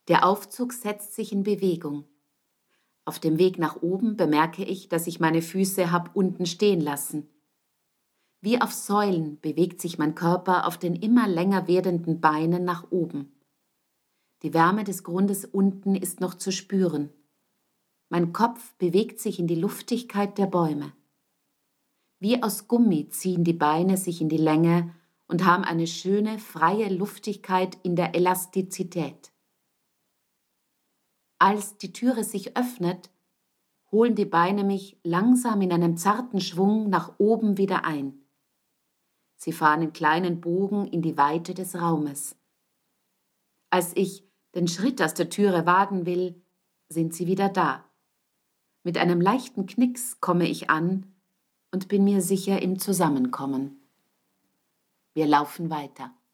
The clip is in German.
Der Aufzug setzt sich in Bewegung. Auf dem Weg nach oben bemerke ich, dass ich meine Füße hab unten stehen lassen. Wie auf Säulen bewegt sich mein Körper auf den immer länger werdenden Beinen nach oben. Die Wärme des Grundes unten ist noch zu spüren. Mein Kopf bewegt sich in die Luftigkeit der Bäume. Wie aus Gummi ziehen die Beine sich in die Länge und haben eine schöne, freie Luftigkeit in der Elastizität. Als die Türe sich öffnet, holen die Beine mich langsam in einem zarten Schwung nach oben wieder ein. Sie fahren in kleinen Bogen in die Weite des Raumes. Als ich den Schritt aus der Türe wagen will, sind sie wieder da. Mit einem leichten Knicks komme ich an und bin mir sicher im Zusammenkommen. Wir laufen weiter.